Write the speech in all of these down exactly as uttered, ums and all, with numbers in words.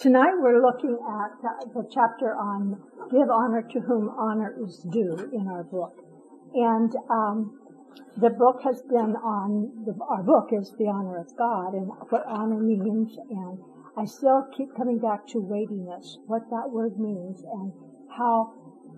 Tonight we're looking at uh, the chapter on give honor to whom honor is due in our book. And um, the book has been on, the, our book is The Honor of God and what honor means. And I still keep coming back to weightiness, what that word means, and how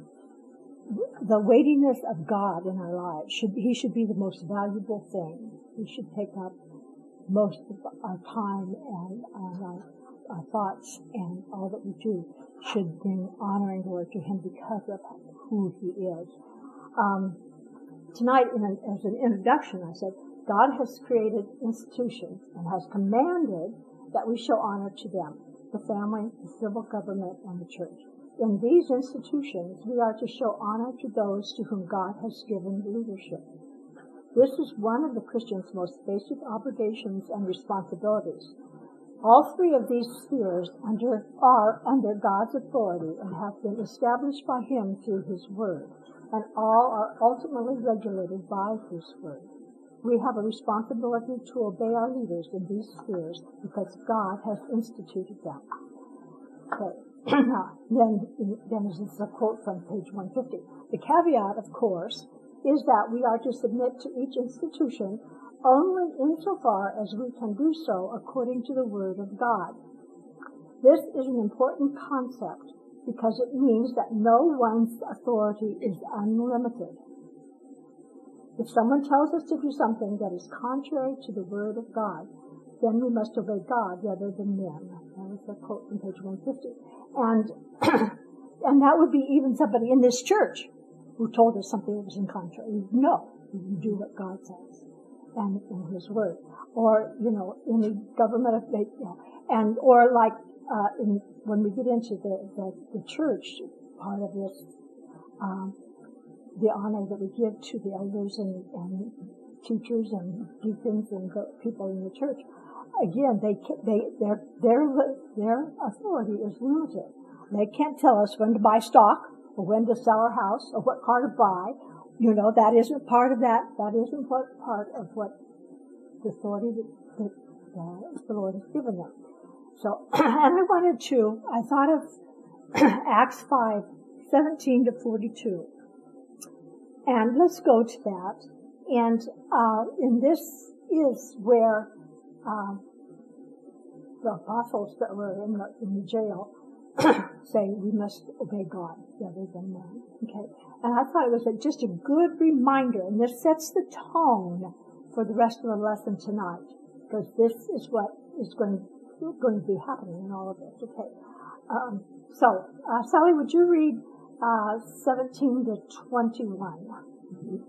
the weightiness of God in our lives, should He should be the most valuable thing. He should take up most of our time and, and our, our thoughts, and all that we do should bring honor and glory to Him because of who He is. Um, tonight, in a, as an introduction, I said, God has created institutions and has commanded that we show honor to them, the family, the civil government, and the church. In these institutions, we are to show honor to those to whom God has given leadership. This is one of the Christian's most basic obligations and responsibilities. All three of these spheres under, are under God's authority and have been established by Him through His Word, and all are ultimately regulated by His Word. We have a responsibility to obey our leaders in these spheres because God has instituted them. Okay. then, then this is a quote from page one fifty. The caveat, of course, is that we are to submit to each institution only insofar as we can do so according to the Word of God. This is an important concept because it means that no one's authority is unlimited. If someone tells us to do something that is contrary to the Word of God, then we must obey God rather than men. That was a quote from page one fifty. And, and that would be even somebody in this church who told us something that was in contrary. No, you do what God says and in His Word. Or, you know, in the government of, you know, and, or like, uh, in, when we get into the, the, the church part of this, um, the honor that we give to the elders and, and teachers and deacons and the people in the church, again, they, they, their, their, their authority is limited. They can't tell us when to buy stock or when to sell our house or what car to buy. You know, that isn't part of that. That isn't what, part of what the authority that, that uh, the Lord has given them. So, and I wanted to, I thought of Acts five, seventeen to forty-two. And let's go to that. And, uh, in this is where, uh, the apostles that were in the, in the jail say we must obey God rather than man. Okay. And I thought it was a, just a good reminder, and this sets the tone for the rest of the lesson tonight, because this is what is going to, going to be happening in all of this. Okay. Um, so, uh, Sally, would you read uh, seventeen to twenty-one? Mm-hmm.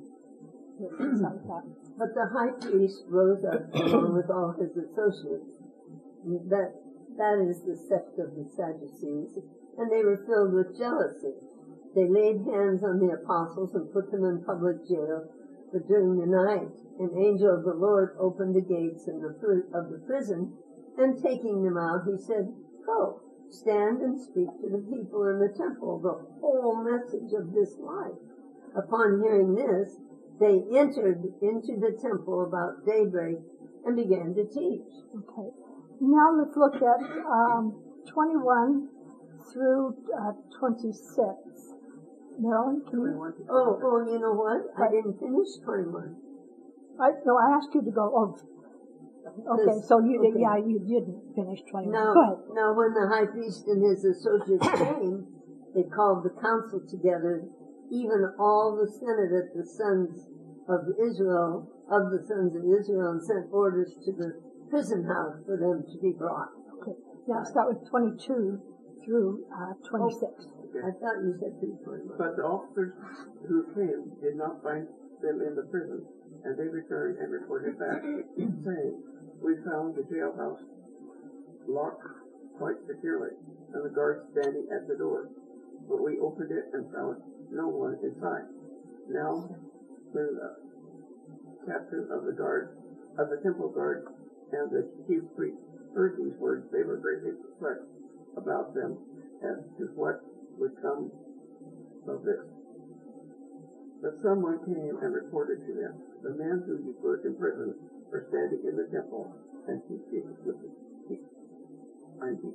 But the high priest rose up along with all his associates. That that is the sect of the Sadducees, and they were filled with jealousy. They laid hands on the apostles and put them in public jail. But during the night, an angel of the Lord opened the gates in the fr- of the prison, and taking them out, he said, "Go, stand and speak to the people in the temple the whole message of this life." Upon hearing this, they entered into the temple about daybreak and began to teach. Okay. Now let's look at um, twenty-one through uh, twenty-six. Marilyn, can you? Oh, oh, you know what? I didn't finish twenty-one. I, no, I asked you to go. Oh, okay. So you, okay. yeah, you didn't finish twenty-one. Now, go ahead. Now, when the high priest and his associates came, they called the council together, even all the senate of the sons of Israel, of the sons of Israel, and sent orders to the prison house for them to be brought. Okay. Now start with twenty-two through uh, twenty-six. Oh, okay. I thought you said through twenty-one. But the officers who came did not find them in the prison, and they returned and reported back, saying, "We found the jailhouse locked quite securely, and the guards standing at the door. But we opened it and found no one inside." Now, when the captain of the guard, of the temple guard, and the chief priest heard these words, they were greatly perplexed about them as to what would come of this. But someone came and reported to them, "The men who you put in prison are standing in the temple and teaching with the, and teaching the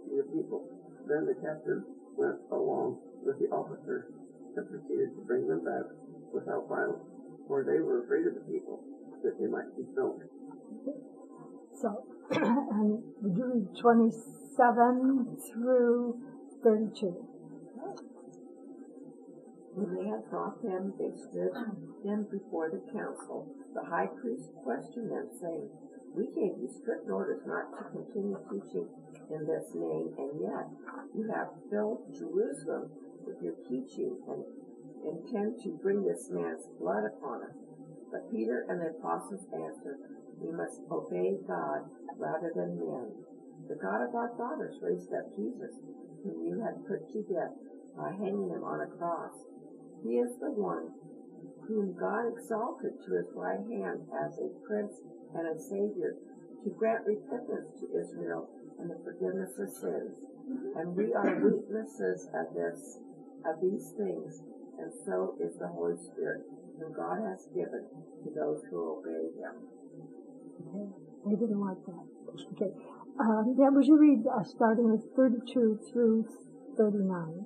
people. Then the captain went along with the officer and proceeded to bring them back without violence, for they were afraid of the people, that they might be stoned. So, and would you read twenty-seven through thirty-two? When they had brought them, they stood them before the council. The high priest questioned them, saying, "We gave you strict orders not to continue teaching in this name, and yet you have filled Jerusalem with your teaching and intend to bring this man's blood upon us." But Peter and the apostles answered, "We must obey God rather than men. The God of our fathers raised up Jesus, whom you had put to death by hanging him on a cross. He is the one whom God exalted to his right hand as a prince and a savior, to grant repentance to Israel and the forgiveness of sins. And we are witnesses of this, of these things, and so is the Holy Spirit, whom God has given to those who obey him." Okay. They didn't like that. Okay. Um, yeah, would you read uh, starting with thirty-two through thirty-nine?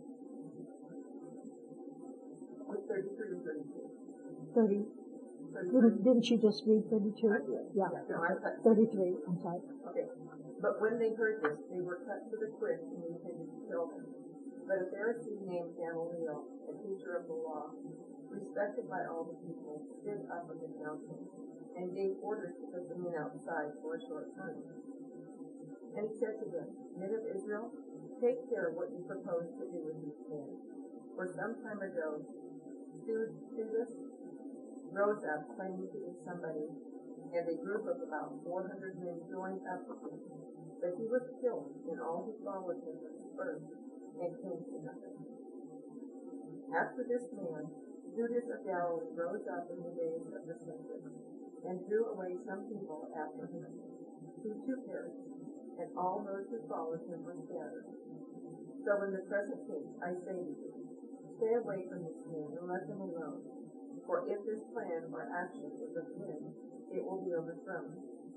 thirty-three and thirty-two. thirty. Didn't, didn't she just read thirty-two? I did. Yeah. Yeah, no, I thought- thirty-three, I'm sorry. Okay. But when they heard this, they were cut to the quick and intended to kill him. But a Pharisee named Gamaliel, a teacher of the law, respected by all the people, stood up in the council and gave orders to put the men outside for a short time. And he said to them, "Men of Israel, take care what you propose to do with these men. For some time ago, Judas rose up claiming to be somebody, and a group of about four hundred men joined up with him. But he was killed, and all who followed him were dispersed and came to nothing. After this man, Judas of Galilee rose up in the days of the census, and drew away some people after him, who too perished, and all those who followed him were scattered. So in the present case, I say to you, stay away from this man and let him alone. For if this plan or action is of him, it will be overthrown."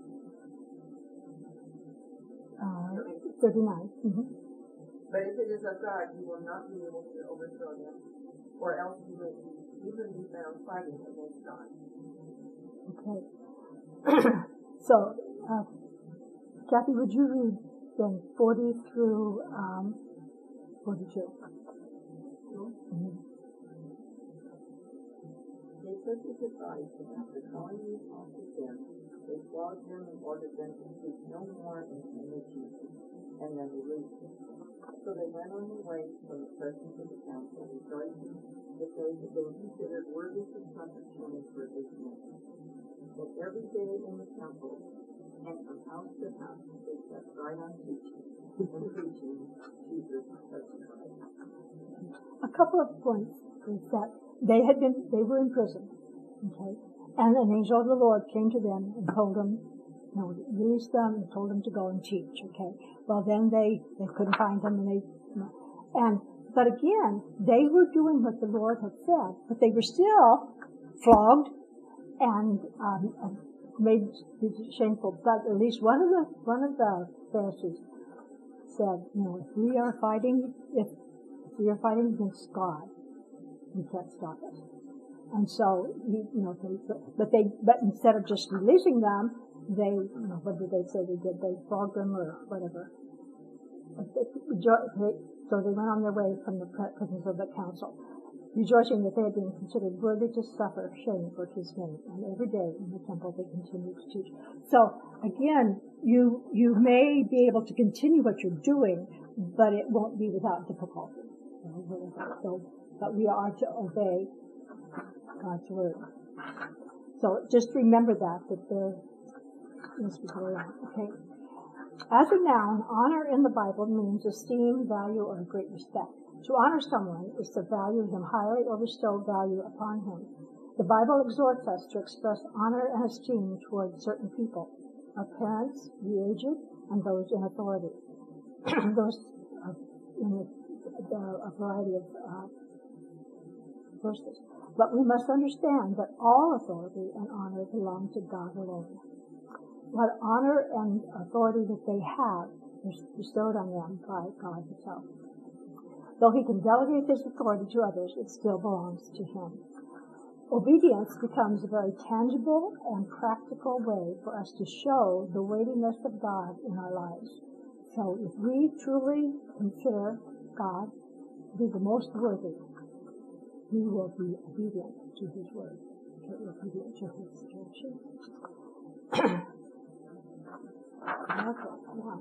Uh, thirty-nine. Mm-hmm. But if it is of God, you will not be able to overthrow them, or else you will even be found fighting against God. Okay. So, uh, Kathy, would you read then forty through um, forty-two? Mm-hmm. They took his advice, and after calling the apostles in, they flogged them and ordered them to speak no more in the name of Jesus, and then released them. So they went on their way from the presence of the council, rejoicing that they had been considered worthy to suffer shame for this name. But every day in the temple, and from house to house, they kept right on teaching and preaching Jesus crucified. A couple of points is that they had been, they were in prison, okay, and an angel of the Lord came to them and told them, you know, released them and told them to go and teach, okay. Well, then they, they couldn't find them, and they, you know, and, but again, they were doing what the Lord had said, but they were still flogged and, um, and made shameful. But at least one of the, one of the Pharisees said, you know, if we are fighting, if, if we are fighting against God, you can't stop us. And so, you, you know, they, but they, but instead of just releasing them, they, you know, what did they say they did? They flogged them or whatever. So they went on their way from the presence of the council, rejoicing that they had been considered worthy to suffer shame for his name. And every day in the temple they continued to teach. So again, you, you may be able to continue what you're doing, but it won't be without difficulty. You know, so, but we are to obey God's word. So just remember that, that there is a way on, okay? As a noun, honor in the Bible means esteem, value, or great respect. To honor someone is to value him highly or bestow value upon him. The Bible exhorts us to express honor and esteem toward certain people, our parents, the aged, and those in authority. Those uh, in a, a variety of uh, verses. But we must understand that all authority and honor belong to God alone. What honor and authority that they have bestowed on them by God himself. Though he can delegate his authority to others, it still belongs to him. Obedience becomes a very tangible and practical way for us to show the weightiness of God in our lives. So if we truly consider God to be the most worthy, we will be obedient to his word, obedient to his direction. Okay, yeah.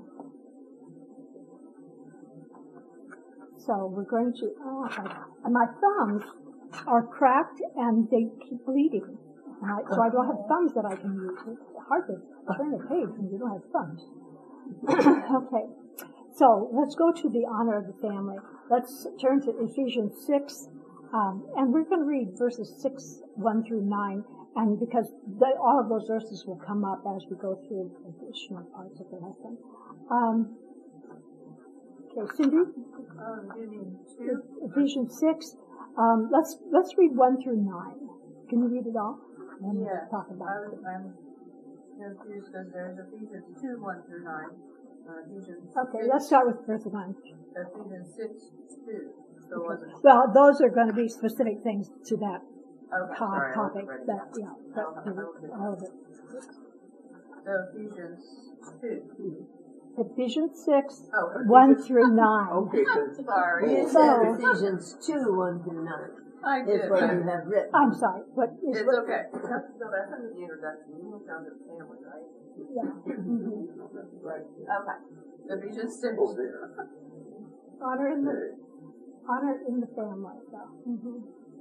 So we're going to, oh, and my thumbs are cracked and they keep bleeding. And I, so I don't have thumbs that I can use. It's hard to turn a page when you don't have thumbs. Okay, so let's go to the honor of the family. Let's turn to Ephesians six, um, and we're going to read verses six, one through nine, and because the, all of those verses will come up as we go through additional parts of the lesson. Um, okay, Cindy? Um, you mean two? Ephesians six. Um, let's let's read one through nine. Can you read it all? And Yes. we'll talk about I was, it. I'm confused because there's Ephesians two, one through nine. Uh, Ephesians Okay, six, let's start with verse one. Ephesians six, two. So was it? Well, those are going to be specific things to that Okay, to- sorry, I topic. wasn't ready. That yeah, that, I'll- I'll get all of it. So Ephesians two. Ephesians six, Oh, one through nine. Okay, so sorry. You So- said Ephesians two, one through nine. I Is did. what but you have written. I'm sorry, what is It's what, okay. So that's under the introduction. You moved down to the family, right? yeah. Mhm. right Okay. Ephesians six. oh, there. Honor in the honor in the family. So. Mm-hmm.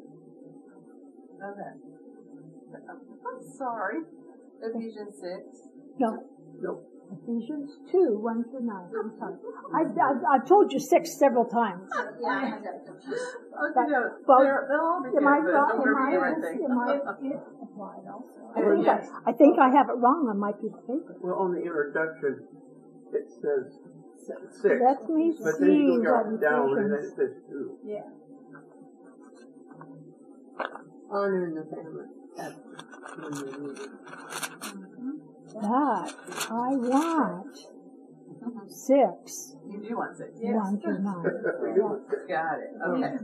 Okay. I'm sorry. Ephesians six. No, No. Ephesians two, one through nine. I'm sorry. I've, I've, I've told you six several times. Yeah, I got confused. Okay, But- no, well, they're- they'll all be good, Am I but wrong? don't Am I, repeat everything. am I applied also? I Well, think, yes. I, I think I have it wrong on my piece of paper. Well, on the introduction, it says six. Let me But then you see go what down and then Ephesians. it says two. Yeah. Honor in the family. That's when you need it. That I want six, You do want six. Yes. one through nine. Got it. Okay.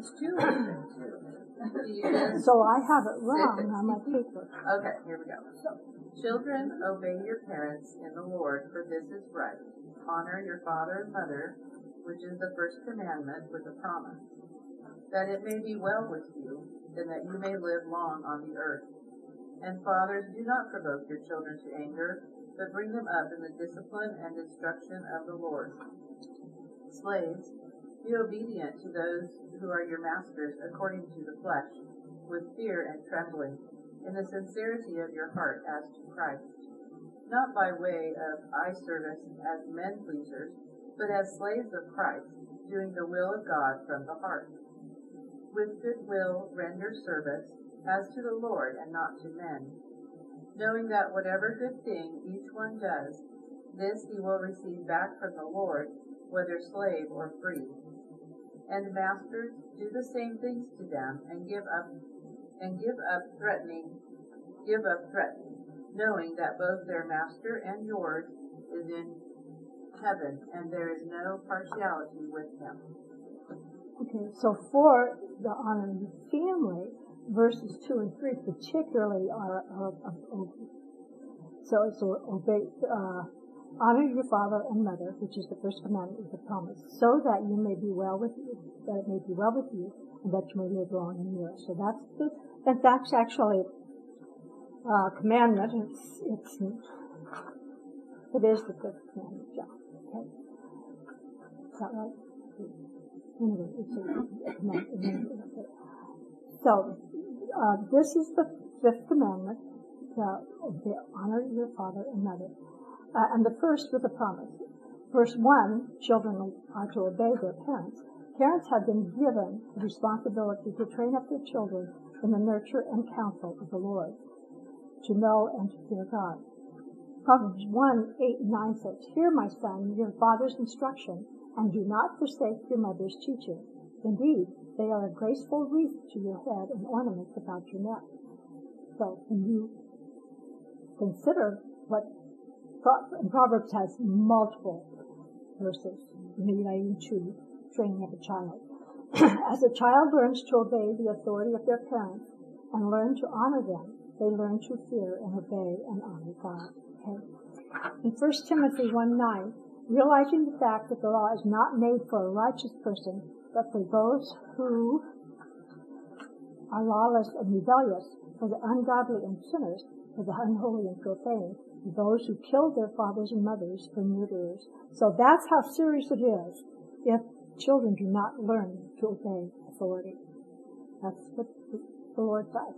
Ephesians So I have it wrong on my paper. Okay, here we go. Children, obey your parents in the Lord, for this is right. Honor your father and mother, which is the first commandment with a promise, that it may be well with you, and that you may live long on the earth. And fathers, do not provoke your children to anger, but bring them up in the discipline and instruction of the Lord. Slaves, be obedient to those who are your masters according to the flesh, with fear and trembling, in the sincerity of your heart as to Christ, not by way of eye service as men pleasers, but as slaves of Christ, doing the will of God from the heart. With good will render service as to the Lord and not to men, knowing that whatever good thing each one does, this he will receive back from the Lord, whether slave or free. And masters, do the same things to them, and give up and give up threatening, give up threatening, knowing that both their master and yours is in heaven, and there is no partiality with him. Okay, so for the honor of the family, verses two and three particularly are, are, are, are so it's obey, uh, honor your father and mother, which is the first commandment with a promise, so that you may be well with you, that it may be well with you, and that you may live long in years. So that's the, that that's actually uh, commandment. It's it's it is the fifth commandment. Yeah. Okay. Is that right? Anyway, it's a commandment. Okay. So uh, this is the fifth commandment: to obey, honor your father and mother. Uh, and the first with a promise. Verse one, children are to obey their parents. Parents have been given the responsibility to train up their children in the nurture and counsel of the Lord, to know and to fear God. Proverbs one, eight, and nine says, Hear, my son, your father's instruction, and do not forsake your mother's teaching. Indeed, they are a graceful wreath to your head and ornaments about your neck. So when you consider what Proverbs has multiple verses relating to training of a child. As a child learns to obey the authority of their parents and learn to honor them, they learn to fear and obey and honor God. Okay? In First Timothy one nine, realizing the fact that the law is not made for a righteous person, but for those who are lawless and rebellious, for the ungodly and sinners, for the unholy and profane, for those who killed their fathers and mothers, for murderers. So that's how serious it is if children do not learn to obey authority. That's what the Lord does.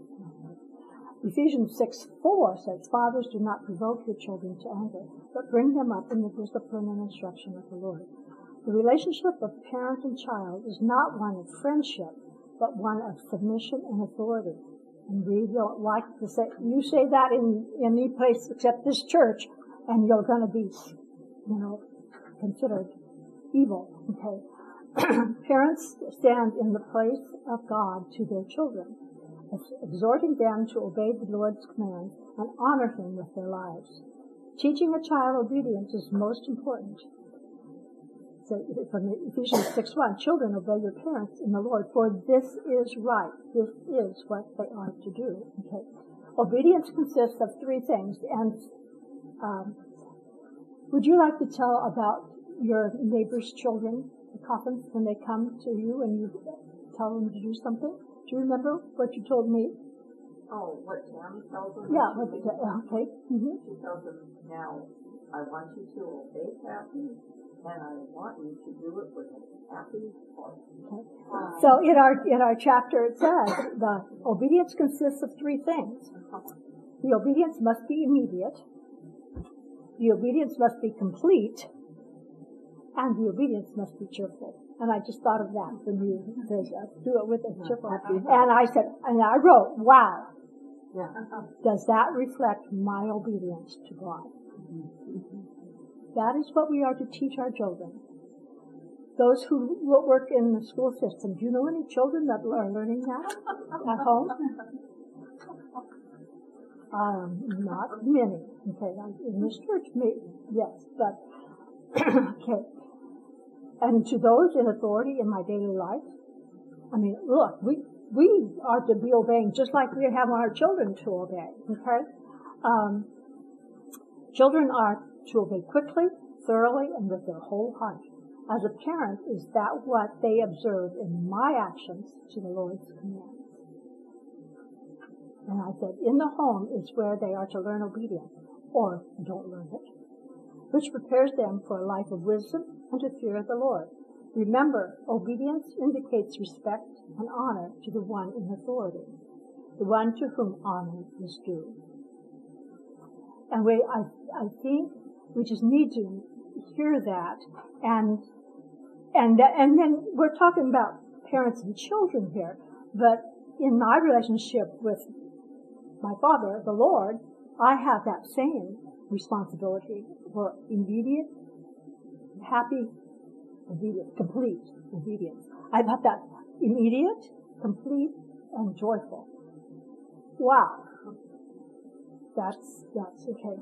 Ephesians six four says, Fathers, do not provoke your children to anger, but bring them up in the discipline and instruction of the Lord. The relationship of parent and child is not one of friendship, but one of submission and authority. And we don't like to say, you say that in, in any place except this church, and you're going to be, you know, considered evil. Okay. Parents stand in the place of God to their children, exhorting them to obey the Lord's commands and honor Him with their lives. Teaching a child obedience is most important. So from Ephesians six one, children, obey your parents in the Lord, for this is right. This is what they are to do. Okay. Obedience consists of three things. And um, would you like to tell about your neighbor's children, the Coffins, when they come to you and you tell them to do something? Do you remember what you told me? Oh, what Tammy tells them? Yeah, what, okay. Mm-hmm. She tells them, now, I want you to obey Kathy, and I want you to do it with a happy heart. Okay. So in our in our chapter it says the obedience consists of three things. The obedience must be immediate, the obedience must be complete, and the obedience must be cheerful. And I just thought of that when you said, do it with a cheerful. And I said, and I wrote, wow, Yeah. does that reflect my obedience to God? That is what we are to teach our children. Those who work in the school system, do you know any children that are learning that at home? Um, not many. Okay, in this church, maybe, yes, but, okay. And to those in authority in my daily life, I mean, look, we, we are to be obeying just like we have our children to obey, okay? Um, children are to obey quickly, thoroughly, and with their whole heart. As a parent, is that what they observe in my actions to the Lord's commands? And I said, in the home is where they are to learn obedience, or don't learn it, which prepares them for a life of wisdom and to fear the Lord. Remember, obedience indicates respect and honor to the one in authority, the one to whom honor is due. And we, I, I think we just need to hear that, and and and then we're talking about parents and children here, but in my relationship with my Father, the Lord, I have that same responsibility for immediate, happy obedience, complete obedience. I've got that immediate, complete, and joyful. Wow. That's, that's okay.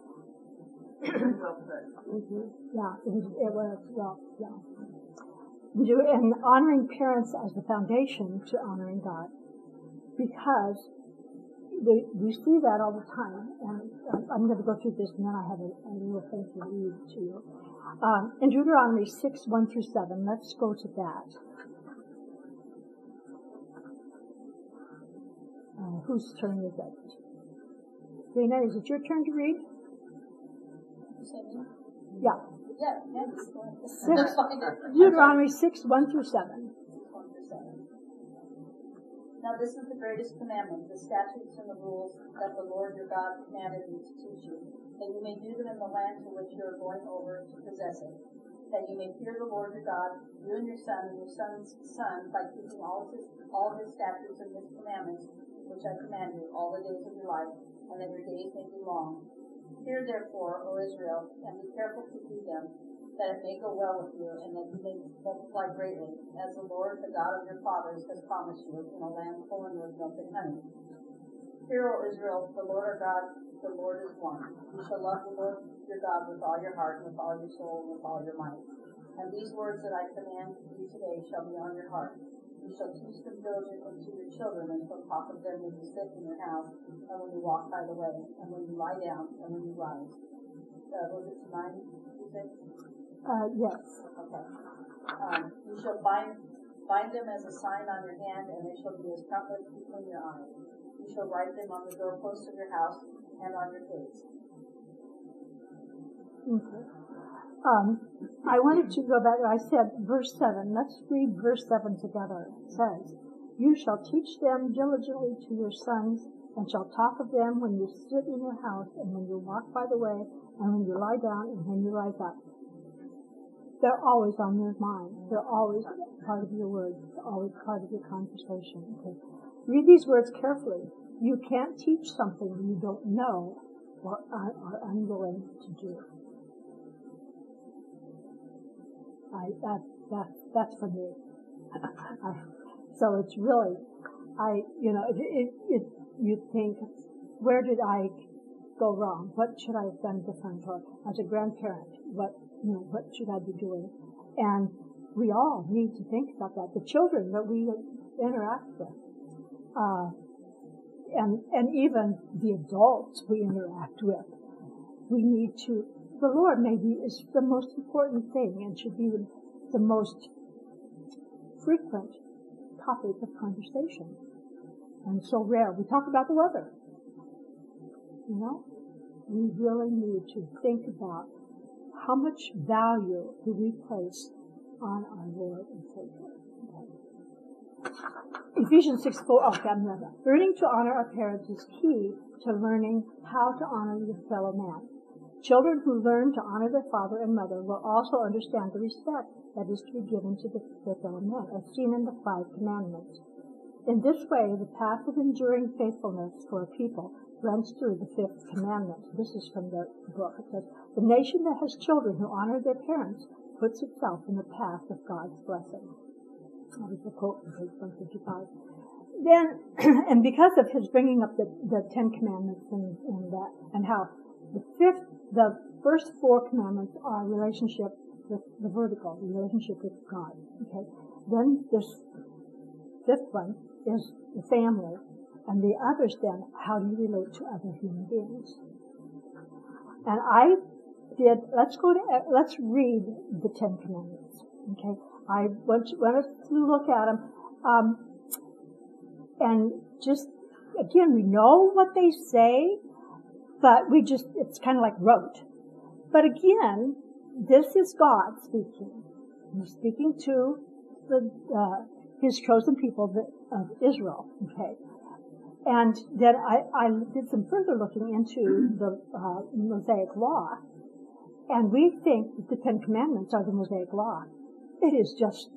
Mm-hmm. Yeah, it was, it was, well, yeah. We do, and honoring parents as the foundation to honoring God. Because we, we see that all the time, and I'm going to go through this, and then I have a, a little thing to read to you. Um, in Deuteronomy six, one through seven, let's go to that. Uh, whose turn is it? Rena, is it your turn to read? Yeah. Yeah, yeah, just go ahead. Six, Deuteronomy six, one through seven. Now this is the greatest commandment, the statutes and the rules that the Lord your God commanded me to teach you, that you may do them in the land to which you are going over to possess it, that you may fear the Lord your God, you and your son and your son's son, by keeping all his, all his statutes and his commandments, which I command you all the days of your life, and that your days may be long. Hear therefore, O Israel, and be careful to do them, that it may go well with you, and that you may multiply greatly, as the Lord, the God of your fathers, has promised you, in a land flowing with milk and honey. Hear, O Israel, the Lord our God, the Lord is one. You shall love the Lord your God with all your heart, with all your soul, and with all your might. And these words that I command you today shall be on your heart. You shall teach them diligently to your children, and shall talk of them when you sit in your house, and when you walk by the way, and when you lie down, and when you rise. Uh, was it nine, you said? Uh, yes. Okay. Um, you shall bind, bind them as a sign on your hand, and they shall be as trumpets between your eyes. You shall write them on the doorposts of your house and on your gates. Okay. Um, I wanted to go back. I said verse seven. Let's read verse seven together. It says, "You shall teach them diligently to your sons, and shall talk of them when you sit in your house, and when you walk by the way, and when you lie down, and when you rise up." They're always on your mind. They're always part of your words. They're always part of your conversation. Okay. Read these words carefully. You can't teach something you don't know or are, are unwilling to do. I, that, that, that's for me. I, so it's really, I, you know, it, it, it, you think, where did I go wrong? What should I have done different? Or as a grandparent, what, you know, what should I be doing? And we all need to think about that. The children that we interact with, uh, and, and even the adults we interact with, we need to, the Lord maybe is the most important thing and should be the, the most frequent topic of conversation. And so rare. We talk about the weather. You know? We really need to think about how much value do we place on our Lord and Savior. Ephesians six four, okay, I'm not done. Learning to honor our parents is key to learning how to honor your fellow man. Children who learn to honor their father and mother will also understand the respect that is to be given to the, their fellow men, as seen in the five commandments. In this way, the path of enduring faithfulness for a people runs through the fifth commandment. This is from the book. It says, "The nation that has children who honor their parents puts itself in the path of God's blessing." That was the quote from page one fifty-five. Then, and because of his bringing up the, the Ten Commandments and, and that, and how the fifth, the first four commandments are relationship with the vertical, the relationship with God. Okay. Then this fifth one is the family, and the others then, how do you relate to other human beings? And I did. Let's go to. Let's read the Ten Commandments. Okay. I want, you, want us to look at them, um, and just again, we know what they say, but we just, it's kind of like rote. But again, this is God speaking. He's speaking to the, uh, his chosen people of Israel, okay? And then I, I did some further looking into the uh, Mosaic Law, and we think that the Ten Commandments are the Mosaic Law. It is just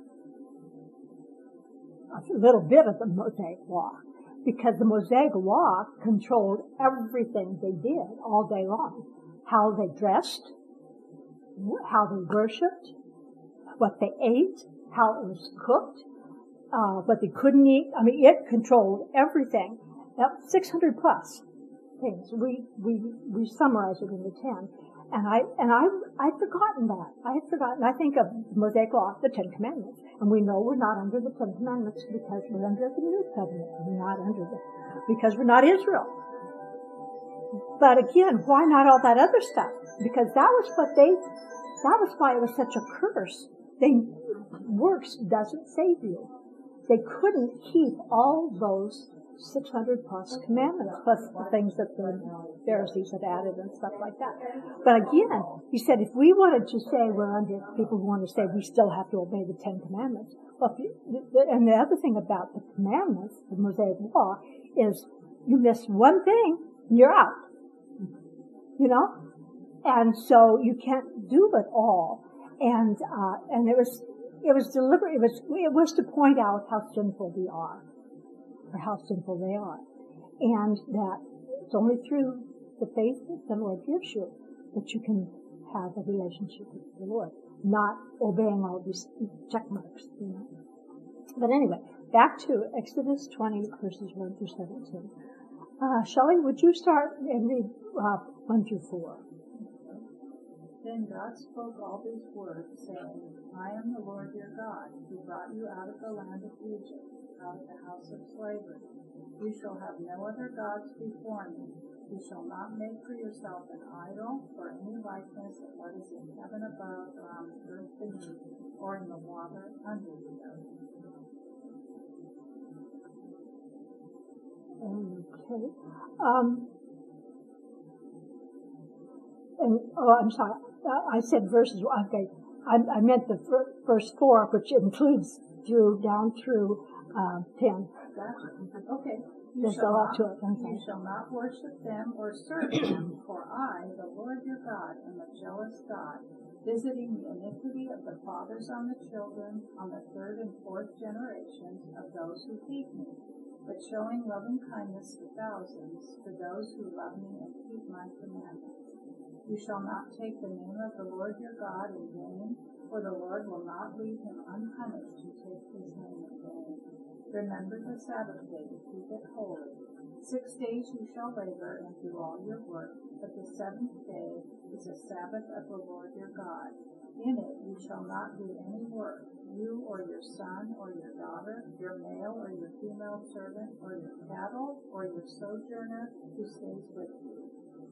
a little bit of the Mosaic Law, because the Mosaic Law controlled everything they did all day long. How they dressed, how they worshipped, what they ate, how it was cooked, uh, what they couldn't eat. I mean, it controlled everything. Now, six hundred plus things. We, we, we summarize it in the ten. And I, and I, I'd forgotten that. I had forgotten. I think of Mosaic Law, the Ten Commandments. And we know we're not under the Ten Commandments because we're under the New Covenant. We're not under the, because we're not Israel. But again, why not all that other stuff? Because that was what they, that was why it was such a curse. They, works doesn't save you. They couldn't keep all those six hundred plus commandments, plus the things that the Pharisees had added and stuff like that. But again, he said if we wanted to say we're under, people who want to say we still have to obey the Ten Commandments. Well, if you, and the other thing about the commandments, the Mosaic Law, is you miss one thing, you're out. You know? And so you can't do it all. And, uh, and it was, it was deliberate, it was, it was to point out how sinful we are. Or how sinful they are. And that it's only through the faith that the Lord gives you that you can have a relationship with the Lord, not obeying all these check marks, you know. But anyway, back to Exodus twenty, verses one through seventeen. Uh, Shelley, would you start and read uh, one through four? Then God spoke all these words, saying, I am the Lord your God, who brought you out of the land of Egypt, out of the house of slavery. You shall have no other gods before me. You shall not make for yourself an idol or any likeness of what is in heaven above, or on the earth beneath, or in the water under the earth. Okay. Um, and, oh, I'm sorry. Uh, I said verses. Okay. I, I meant the fir- verse four, which includes through, down through, uh, ten. Okay. You There's a shall, lot not, to it. I'm you sorry. shall not worship them or serve them, for I, the Lord your God, am a jealous God, visiting the iniquity of the fathers on the children, on the third and fourth generations of those who hate me, but showing loving kindness to thousands, to those who love me and keep my commandments. You shall not take the name of the Lord your God in vain, for the Lord will not leave him unpunished who takes his name in vain. Remember the Sabbath day to keep it holy. Six days you shall labor and do all your work, but the seventh day is a Sabbath of the Lord your God. In it you shall not do any work, you or your son or your daughter, your male or your female servant, or your cattle, or your sojourner who stays with you.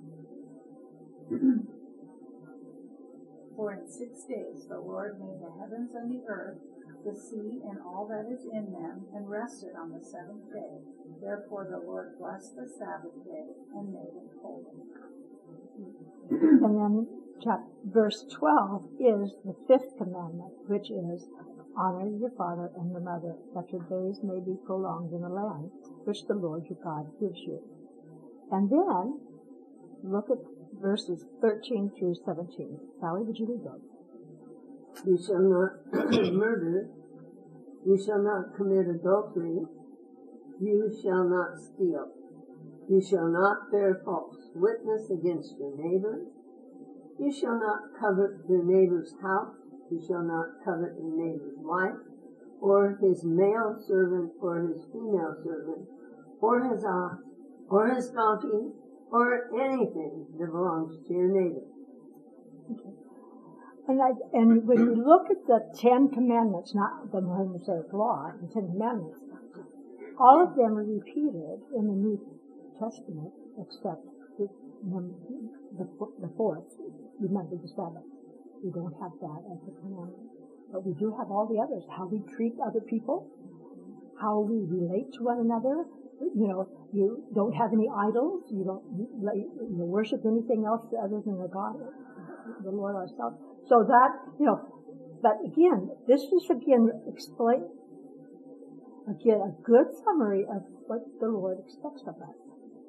For in six days the Lord made the heavens and the earth, the sea and all that is in them, and rested on the seventh day. Therefore the Lord blessed the Sabbath day and made it holy. And then chapter, verse twelve is the fifth commandment, which is, honor your father and your mother, that your days may be prolonged in the land which the Lord your God gives you. And then, look at verses thirteen through seventeen. Sally, would you read those? You shall not murder. You shall not commit adultery. You shall not steal. You shall not bear false witness against your neighbor. You shall not covet your neighbor's house. You shall not covet your neighbor's wife, or his male servant, or his female servant, or his ox, or his donkey, or anything that belongs to your neighbor. Okay. And, I, and when we look at the Ten Commandments, not the Mosaic Law, the Ten Commandments, all of them are repeated in the New Testament, except the, the, the fourth. Remember the Sabbath. We don't have that as a commandment. But we do have all the others. How we treat other people, how we relate to one another. You know, you don't have any idols. You don't you know, worship anything else other than the God, the Lord ourselves. So that, you know, but again, this is again explain, again, a good summary of what the Lord expects of us.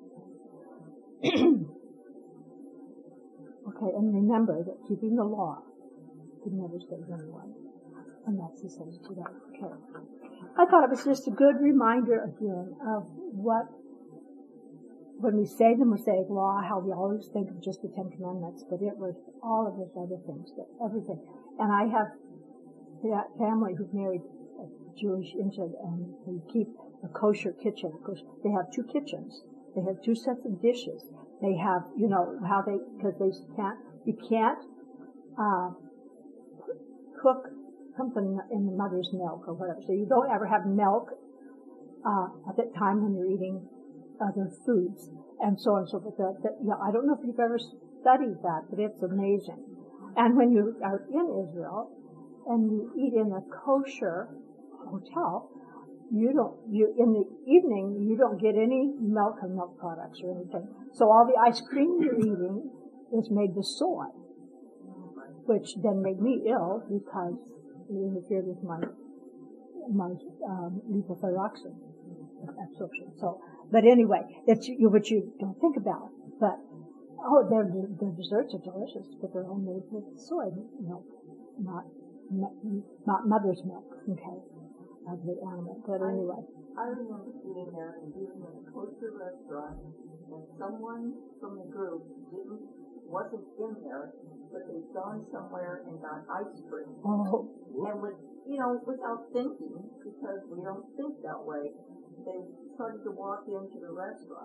Okay, and remember that keeping the law could never save anyone. And that's the same today. Okay. I thought it was just a good reminder again of what, when we say the Mosaic Law, how we always think of just the Ten Commandments, but it was all of those other things, everything. And I have that family who's married a Jewish Indian, and they keep a kosher kitchen. Of course, they have two kitchens. They have two sets of dishes. They have, you know, how they, because they can't, you can't uh, cook something in the mother's milk or whatever. So you don't ever have milk uh, at that time when you're eating other foods, and so on and so forth. That, that, yeah, I don't know if you've ever studied that, but it's amazing. And when you are in Israel and you eat in a kosher hotel, you don't, you, in the evening, you don't get any milk or milk products or anything. So all the ice cream you're eating is made with soy, which then made me ill because it interfered with my, my, um, levothyroxine absorption. So, but anyway, that's what you don't think about. But, oh, their, their desserts are delicious, but they're all made with soy milk, not, not mother's milk, okay? Of the animal, but anyway. I remember sitting there and being in a kosher restaurant, and someone from the group didn't, wasn't in there, but they'd gone somewhere and got ice cream. Oh. And with, you know, without thinking, because we don't think that way, they started to walk into the restaurant.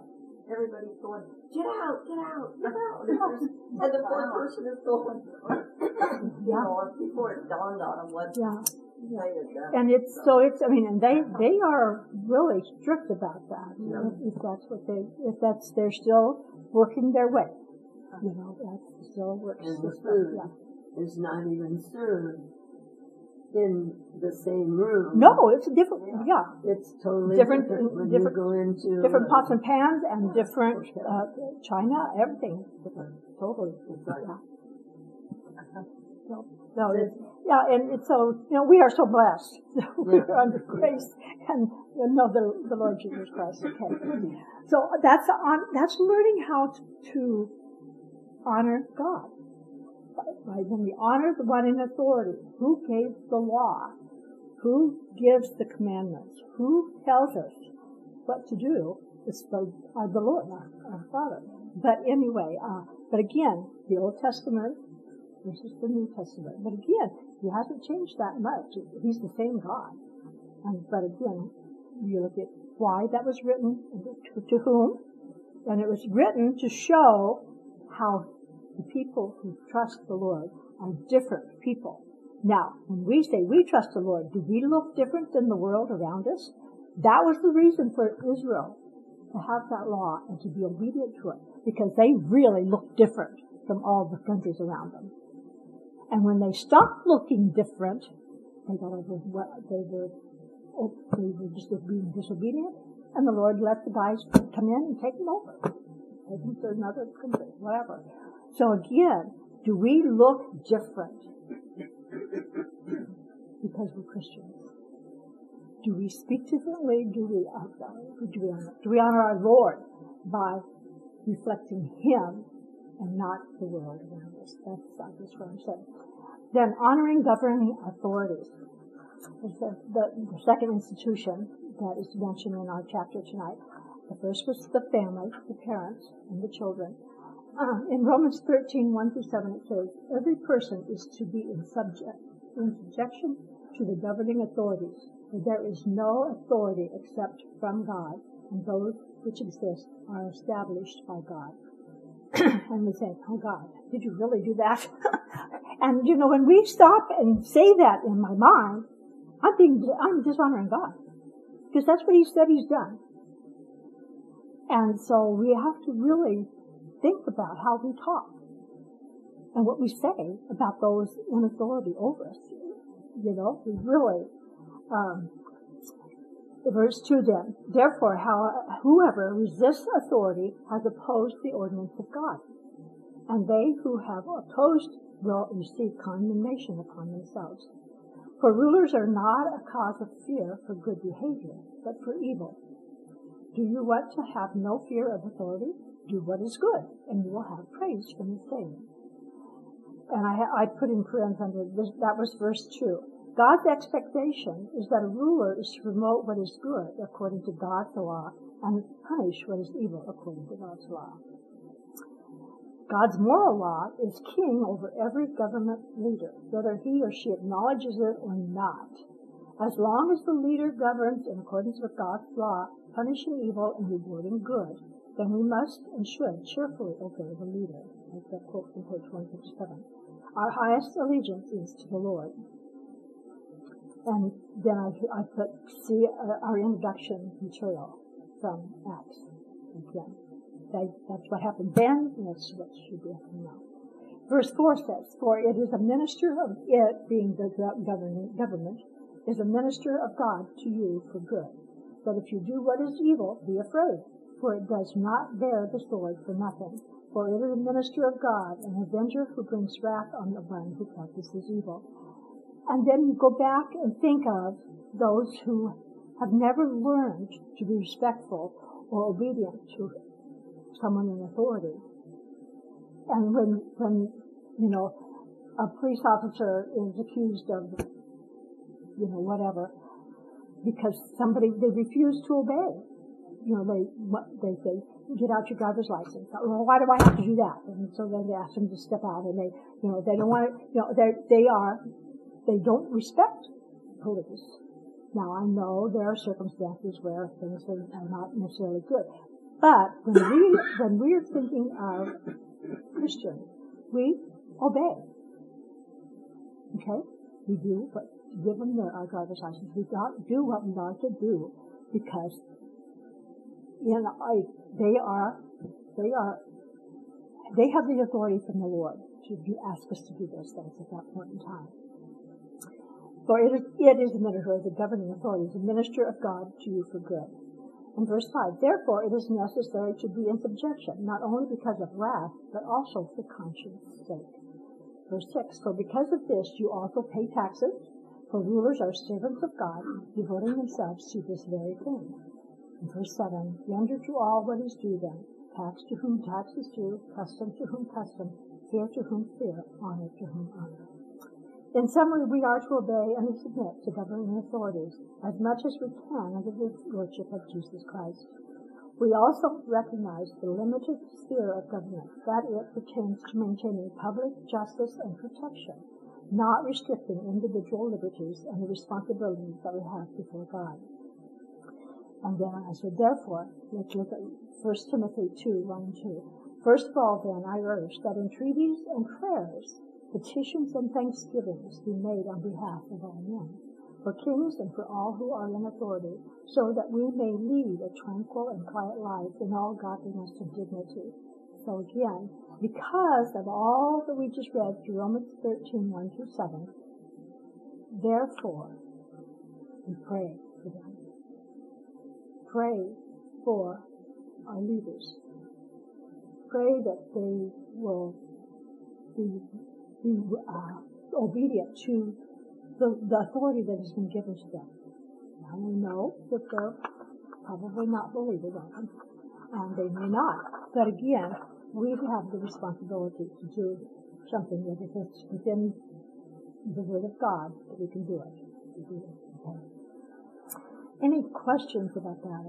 everybody's going, get out, get out, get out. And, there's- and the fourth person is going, you know, before it dawned on them what Yeah. they had done. And it's, so it's, I mean, and they, they are really strict about that. You know, if that's what they, if that's, they're still working their way. You know, that's still works. And the system, food yeah. is not even served in the same room. No, it's a different, yeah. It's totally Different- different, when different- you go into Different uh, pots and pans and different, uh, china, everything. Different, totally. Yeah. No, no, it's, yeah, and it's so, you know, we are so blessed. We are under grace and you know the, the Lord Jesus Christ. Okay. So that's on, that's learning how to, to honor God. Right? When we honor the one in authority, who gave the law, who gives the commandments, who tells us what to do, it's the, uh, the Lord, our, our Father. But anyway, uh, but again, the Old Testament versus the New Testament. But again, he hasn't changed that much. He's the same God. And, but again, you look at why that was written, to, to whom, and it was written to show how the people who trust the Lord are different people. Now, when we say we trust the Lord, do we look different than the world around us? That was the reason for Israel to have that law and to be obedient to it, because they really looked different from all the countries around them. And when they stopped looking different, they got over what they were, they were just being disobedient, and the Lord let the guys come in and take them over. Take them to another country, whatever. So again, do we look different because we're Christians? Do we speak differently? Do we, uh, do we honor, do we honor our Lord by reflecting Him and not the world around us? That's, that's what I'm saying. Then honoring governing authorities. The, the, the second institution that is mentioned in our chapter tonight. The first was the family, the parents, and the children. Uh, in Romans thirteen, one through seven, it says, every person is to be in subject, in subjection to the governing authorities, for there is no authority except from God, and those which exist are established by God. And we think, oh God, did you really do that? And you know, when we stop and say that in my mind, I'm being, I'm dishonoring God. Because that's what He said He's done. And so we have to really think about how we talk and what we say about those in authority over us. You know, we really, um, verse two then, therefore, how, whoever resists authority has opposed the ordinance of God, and they who have opposed will receive condemnation upon themselves. For rulers are not a cause of fear for good behavior, but for evil. Do you want to have no fear of authority? Do what is good, and you will have praise from the same. And I, I put in parentheses under this, that was verse two. God's expectation is that a ruler is to promote what is good according to God's law and punish what is evil according to God's law. God's moral law is king over every government leader, whether he or she acknowledges it or not. As long as the leader governs in accordance with God's law, punishing evil and rewarding good, then we must and should cheerfully obey the leader. Like that quote from page one fifty-seven. Our highest allegiance is to the Lord. And then I, I put, see uh, our introduction material from Acts. Again, that, that's what happened then, and that's what should be happening now. Verse four says, for it is a minister of it, being the governing government, is a minister of God to you for good. But if you do what is evil, be afraid, for it does not bear the sword for nothing. For it is a minister of God, an avenger who brings wrath on the one who practices evil. And then you go back and think of those who have never learned to be respectful or obedient to someone in authority. And when, when, you know, a police officer is accused of, you know, whatever, because somebody, they refuse to obey. You know, they, they say, get out your driver's license. Well, why do I have to do that? And so then they ask them to step out, and they, you know, they don't want to, you know, they they are, they don't respect police. Now, I know there are circumstances where things are, are not necessarily good, But when we when we are thinking of Christians, we obey. Okay, we do what give them their our driver's license. We got do what we ought to do because you know I, they are they are they have the authority from the Lord to do, ask us to do those things at that point in time. For it is, it is the minister, the governing authority, the minister of God to you for good. In verse five, therefore it is necessary to be in subjection, not only because of wrath, but also for conscience sake. Verse six, for because of this you also pay taxes, for rulers are servants of God, devoting themselves to this very thing. In verse seven, render to all what is due them, tax to whom tax is due, custom to whom custom, fear to whom fear, honor to whom honor. In summary, we are to obey and submit to governing authorities as much as we can under the lordship of Jesus Christ. We also recognize the limited sphere of government, that it pertains to maintaining public justice and protection, not restricting individual liberties and the responsibilities that we have before God. And then I said, therefore, let's look at First Timothy two, one and two. First of all, then, I urge that entreaties and prayers, petitions and thanksgivings be made on behalf of all men, for kings and for all who are in authority, so that we may lead a tranquil and quiet life in all godliness and dignity. So again, because of all that we just read through Romans thirteen, one through seven, therefore, we pray for them. Pray for our leaders. Pray that they will be be uh, obedient to the, the authority that has been given to them. Now we know that they're probably not believers of them, and they may not. But again, we have the responsibility to do something that if it's within the Word of God, that we can do it. Okay. Any questions about that?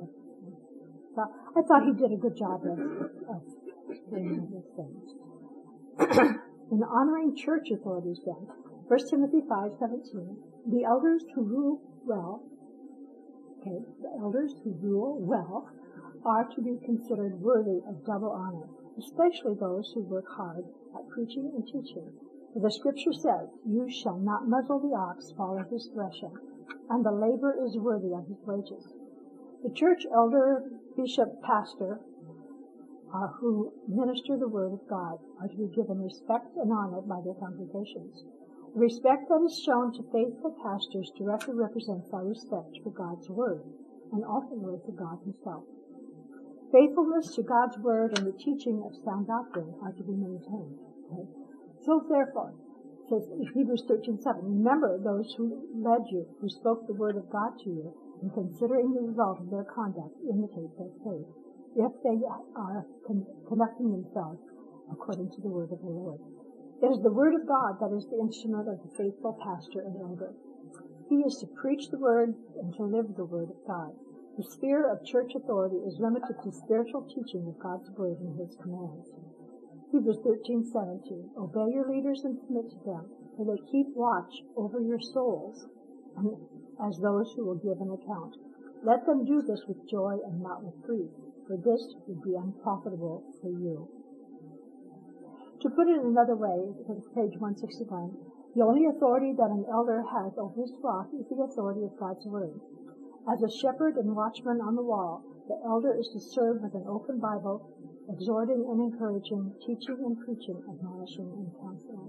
I thought he did a good job of, of explaining these things. In honoring church authorities then, First Timothy five seventeen, the elders who rule well, okay, the elders who rule well are to be considered worthy of double honor, especially those who work hard at preaching and teaching. For the scripture says, you shall not muzzle the ox while it is threshing, and the labor is worthy of his wages. The church elder, bishop, pastor, Uh, who minister the word of God are to be given respect and honor by their congregations. The respect that is shown to faithful pastors directly represents our respect for God's word and ultimately for God himself. Faithfulness to God's word and the teaching of sound doctrine are to be maintained. Okay? So therefore, says Hebrews thirteen seven, remember those who led you, who spoke the word of God to you, and considering the result of their conduct, imitate their faith, if they are con- conducting themselves according to the word of the Lord. It is the word of God that is the instrument of the faithful pastor and elder. He is to preach the word and to live the word of God. The sphere of church authority is limited to spiritual teaching of God's word and his commands. Hebrews thirteen seventeen, obey your leaders and submit to them, for they keep watch over your souls as those who will give an account. Let them do this with joy and not with grief, for this would be unprofitable for you. To put it another way, page one sixty-one, the only authority that an elder has over his flock is the authority of God's word. As a shepherd and watchman on the wall, the elder is to serve with an open Bible, exhorting and encouraging, teaching and preaching, admonishing and counseling.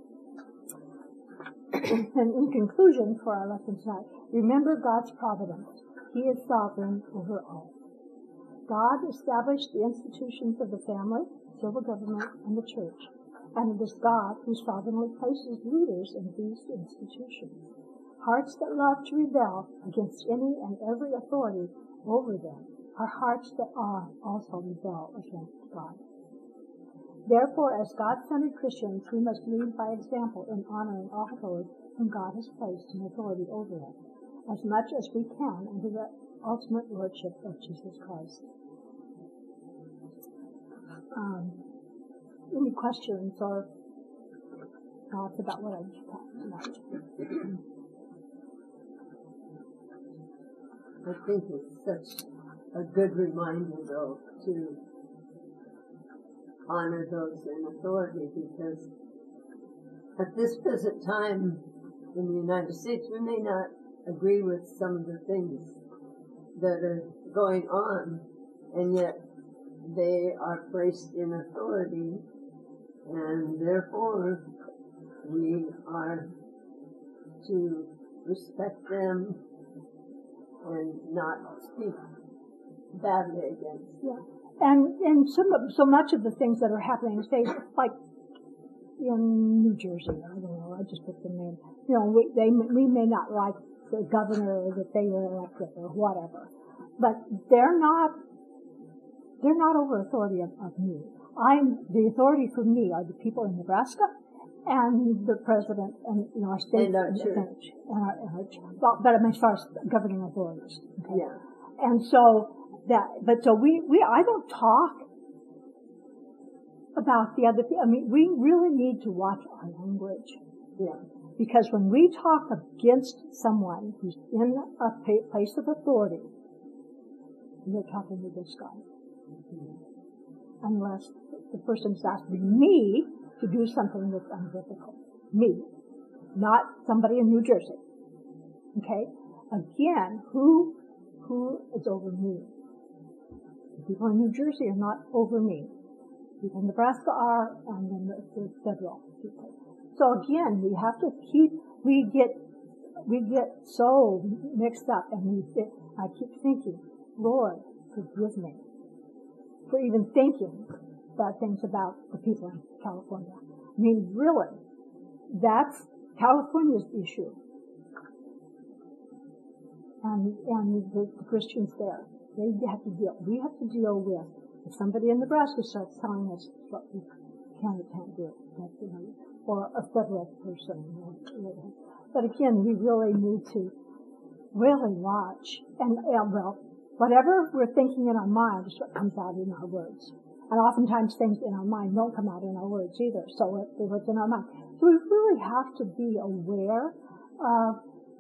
And in conclusion for our lesson tonight, remember God's providence. He is sovereign over all. God established the institutions of the family, civil government, and the church, and it is God who sovereignly places leaders in these institutions. Hearts that love to rebel against any and every authority over them are hearts that are also rebel against God. Therefore, as God-centered Christians, we must lead by example in honoring all those whom God has placed in authority over us, as much as we can under the ultimate lordship of Jesus Christ. Um, any questions or thoughts about what I just talked about? I think it's such a good reminder, though, to honor those in authority, because at this present time in the United States, we may not agree with some of the things that are going on, and yet they are placed in authority, and therefore we are to respect them and not speak badly against them. Yeah. And and some of, so much of the things that are happening, say, like in New Jersey, I don't know, I just put the name. You know, we they we may not like the governor that they were elected or whatever, but they're not they're not over authority of, of me. I'm the authority for me are the people in Nebraska and the president and you know our state and our and, church. And our, and our church. Well, but as far as governing authorities, okay? Yeah. And so that, but so we we I don't talk about the other thing. I mean, we really need to watch our language. Yeah. Because when we talk against someone who's in a place of authority, we're talking against God. Mm-hmm. Unless the person's asking me to do something that's unbiblical. Me. Not somebody in New Jersey. Okay? Again, who, who is over me? The people in New Jersey are not over me. People in Nebraska are, and then the, the federal people. So again, we have to keep, we get, we get so mixed up, and we sit, I keep thinking, Lord, forgive me for even thinking bad things about the people in California. I mean, really, that's California's issue. And, and the, the Christians there, they have to deal, we have to deal with, if somebody in Nebraska starts telling us what we can or can't do, that, you know, or a federal person. But again, we really need to really watch. And, and well, whatever we're thinking in our mind is what comes out in our words. And oftentimes things in our mind don't come out in our words either. So what's in our mind. So we really have to be aware of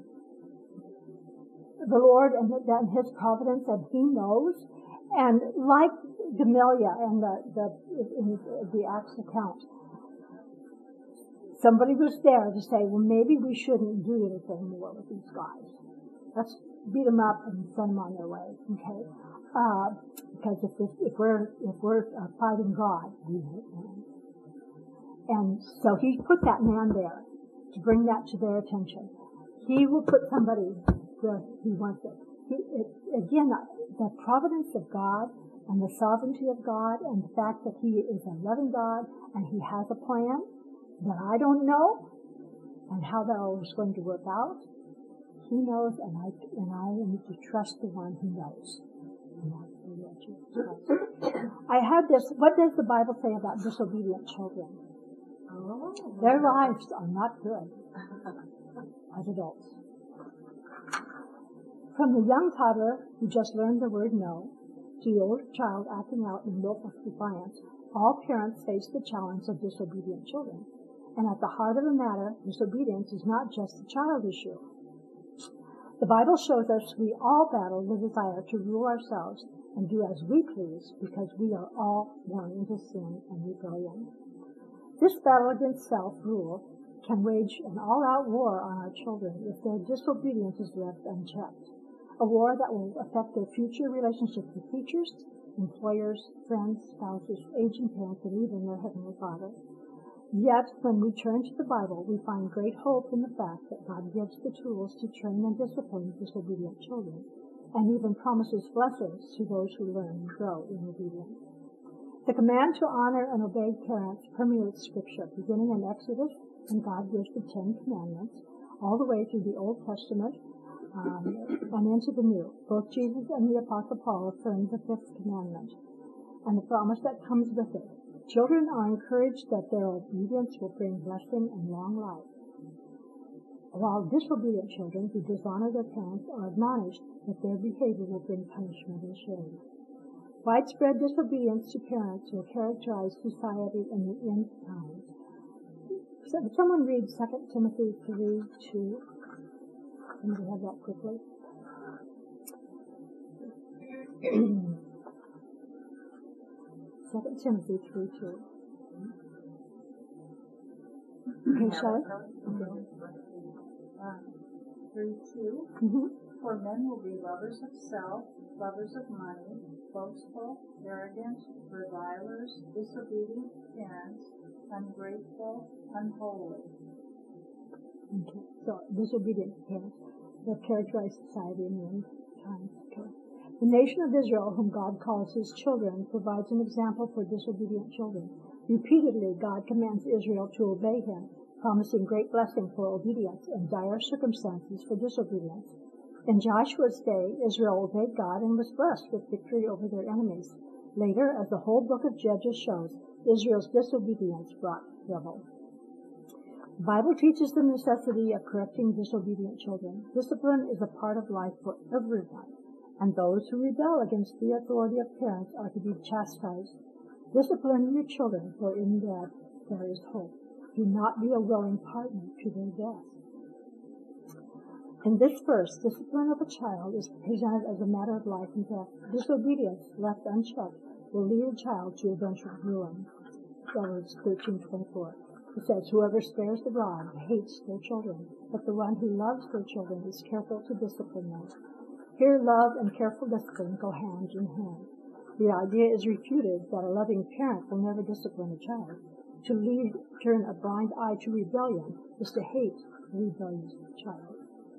the Lord and His providence, and He knows. And like Gamaliel and the, the, in the Acts account, somebody was there to say, well, maybe we shouldn't do anything more with these guys. Let's beat them up and send them on their way, okay? Uh, because if, if, if we're, if we're uh, fighting God, we hate man. And so he put that man there to bring that to their attention. He will put somebody where he wants it. He, it again, the providence of God and the sovereignty of God and the fact that He is a loving God and He has a plan that I don't know, and how that all is going to work out. He knows, and I and I need to trust the one who knows. And that's the Lord Jesus Christ. I had this. What does the Bible say about disobedient children? Oh. Their lives are not good as adults. From the young toddler who just learned the word no to the older child acting out in willful defiance, all parents face the challenge of disobedient children. And at the heart of the matter, disobedience is not just a child issue. The Bible shows us we all battle the desire to rule ourselves and do as we please because we are all born into sin and rebellion. This battle against self-rule can wage an all-out war on our children if their disobedience is left unchecked. A war that will affect their future relationships with teachers, employers, friends, spouses, aging parents, and even their Heavenly Father. Yet, when we turn to the Bible, we find great hope in the fact that God gives the tools to train and discipline disobedient children, and even promises blessings to those who learn and grow in obedience. The command to honor and obey parents permeates Scripture, beginning in Exodus, when God gives the Ten Commandments, all the way through the Old Testament um, and into the New. Both Jesus and the Apostle Paul affirmed the Fifth Commandment and the promise that comes with it. Children are encouraged that their obedience will bring blessing and long life, while disobedient children who dishonor their parents are admonished that their behavior will bring punishment and shame. Widespread disobedience to parents will characterize society in the end times. So, someone read Second Timothy three two. Can we have that quickly? Second Timothy three two. Okay, shall I? Okay. Uh, three two. Mm-hmm. For men will be lovers of self, lovers of money, boastful, arrogant, revilers, disobedient to parents, ungrateful, unholy. Okay, so disobedient to parents that characterize society in the end times. Okay. The nation of Israel, whom God calls his children, provides an example for disobedient children. Repeatedly, God commands Israel to obey him, promising great blessing for obedience and dire circumstances for disobedience. In Joshua's day, Israel obeyed God and was blessed with victory over their enemies. Later, as the whole book of Judges shows, Israel's disobedience brought trouble. The Bible teaches the necessity of correcting disobedient children. Discipline is a part of life for everyone, and those who rebel against the authority of parents are to be chastised. Discipline your children, for in that there is hope. Do not be a willing partner to their death. In this verse, discipline of a child is presented as a matter of life and death. Disobedience, left unchecked, will lead a child to eventual ruin. Proverbs thirteen twenty-four. It says, whoever spares the rod hates their children, but the one who loves their children is careful to discipline them. Here, love and careful discipline go hand in hand. The idea is refuted that a loving parent will never discipline a child. To lead, turn a blind eye to rebellion is to hate the rebellious child.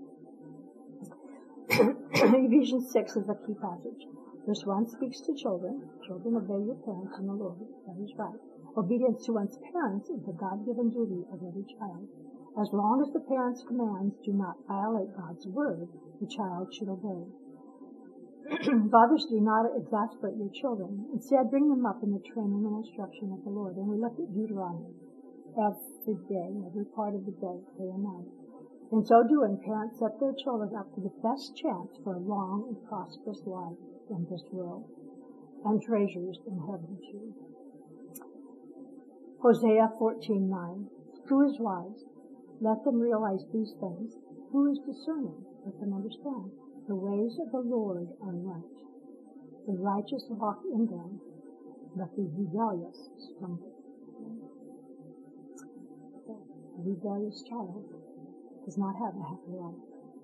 Ephesians six is a key passage. Verse one speaks to children. Children, obey your parents in the Lord. That is right. Obedience to one's parents is the God-given duty of every child. As long as the parent's commands do not violate God's word, the child should obey. Fathers, do not exasperate your children. Instead, bring them up in the training and instruction of the Lord. And we look at Deuteronomy every day, every part of the day, day and night. In so doing, parents set their children up for the best chance for a long and prosperous life in this world, and treasures in heaven too. Hosea fourteen nine. Who is wise? Let them realize these things. Who is discerning? Let them understand. The ways of the Lord are right. The righteous walk in them, but the rebellious stumble. A rebellious child does not have a happy life.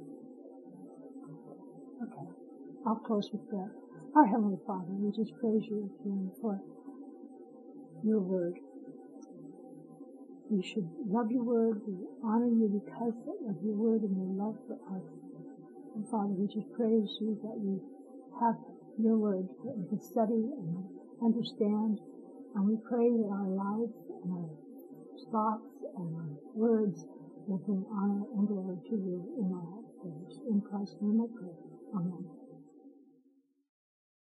Okay, I'll close with prayer. Our Heavenly Father, we just praise you again for your word. We should love your word, we honor you because of your word and your love for us. And Father, we just praise you that we have your word that we can study and understand. And we pray that our lives and our thoughts and our words will bring honor and glory to you in all things. In Christ's name I pray. Amen.